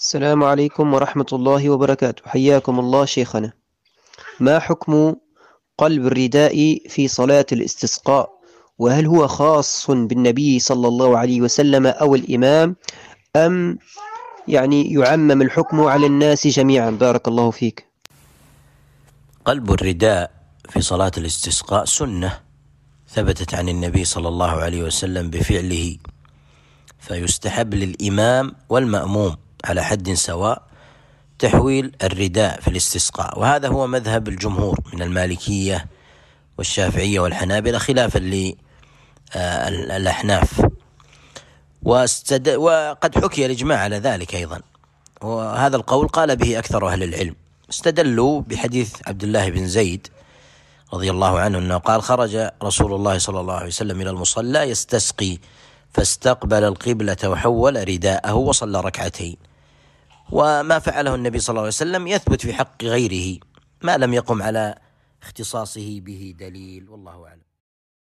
السلام عليكم ورحمة الله وبركاته. حياكم الله شيخنا. ما حكم قلب الرداء في صلاة الاستسقاء؟ وهل هو خاص بالنبي صلى الله عليه وسلم أو الإمام، أم يعمم الحكم على الناس جميعا؟ بارك الله فيك. قلب الرداء في صلاة الاستسقاء سنة ثبتت عن النبي صلى الله عليه وسلم بفعله، فيستحب للإمام والمأموم على حد سواء تحويل الرداء في الاستسقاء، وهذا هو مذهب الجمهور من المالكية والشافعية والحنابلة خلافا للأحناف، وقد حكي الإجماع على ذلك أيضا، وهذا القول قال به أكثر أهل العلم. استدلوا بحديث عبد الله بن زيد رضي الله عنه أنه قال: خرج رسول الله صلى الله عليه وسلم إلى المصلى يستسقي فاستقبل القبلة وحول رداءه وصلى ركعتين. وما فعله النبي صلى الله عليه وسلم يثبت في حق غيره ما لم يقم على اختصاصه به دليل، والله أعلم.